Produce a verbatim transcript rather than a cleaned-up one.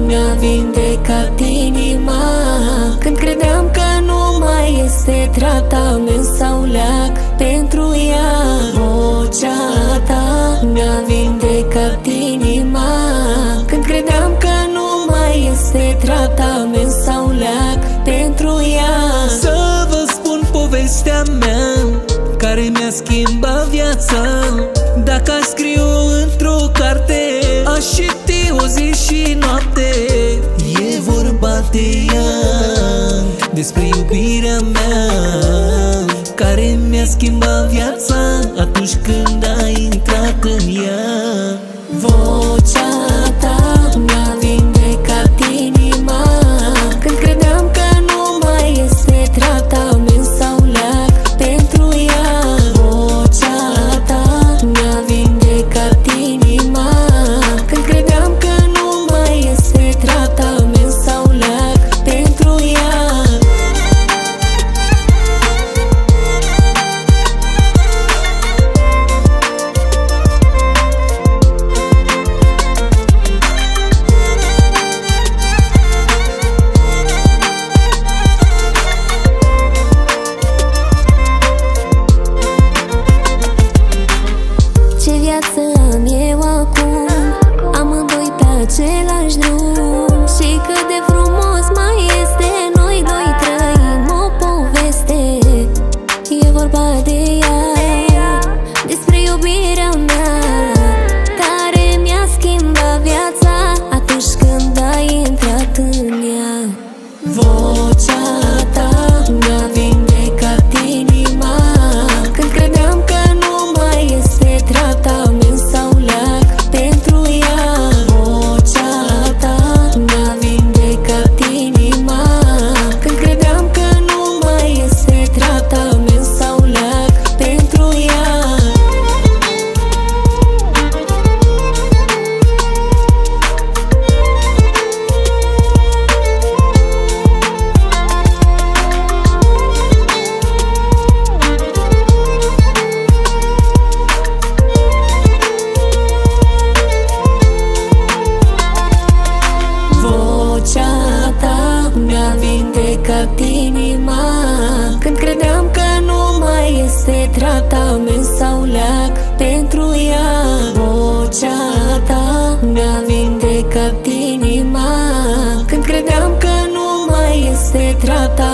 mi-a vindecat inima. Când credeam că nu mai este tratament sau leac pentru ea, vocea ta mi-a vindecat inima. Când credeam că nu mai este tratament sau leac pentru ea. Să vă spun povestea mea care mi-a schimbat viața. Dacă aș scriu într-o carte, aș citi o zi și noapte. E vorba de ea, despre iubirea mea care mi-a schimbat viața atunci când ai intrat în ea. Vocea ta mi-a vindecat inima. Când credeam că nu mai este tratament sau leac pentru ea. Vocea ta mi-a vindecat inima. Când credeam că nu mai este tratament sau leac pentru ea. Același drum și cât de frumos mai este. Noi doi trăim o poveste. E vorba de ea, despre iubirea mea care mi-a schimbat viața atunci când ai intrat în ea. Vocea ta mi-a vindecat inima. Când credeam că nu mai este tratament sau leac pentru ea. Mi-a vindecat inima. Când credeam că nu mai este tratament sau leac pentru ea. Vocea ta mi-a vindecat inima. Când credeam că nu mai este tratament